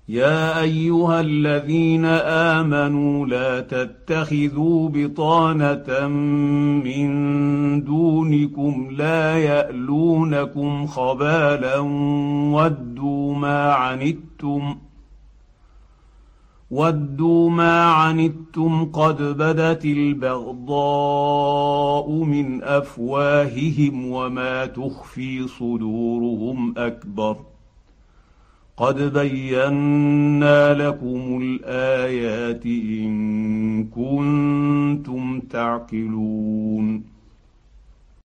يا ايها الذين امنوا لا تتخذوا بطانه من دونكم لا يالونكم خبالا ودوا ما عنتم قد بدت البغضاء من افواههم وما تخفي صدورهم اكبر قد بينا لكم الايات ان كنتم تعقلون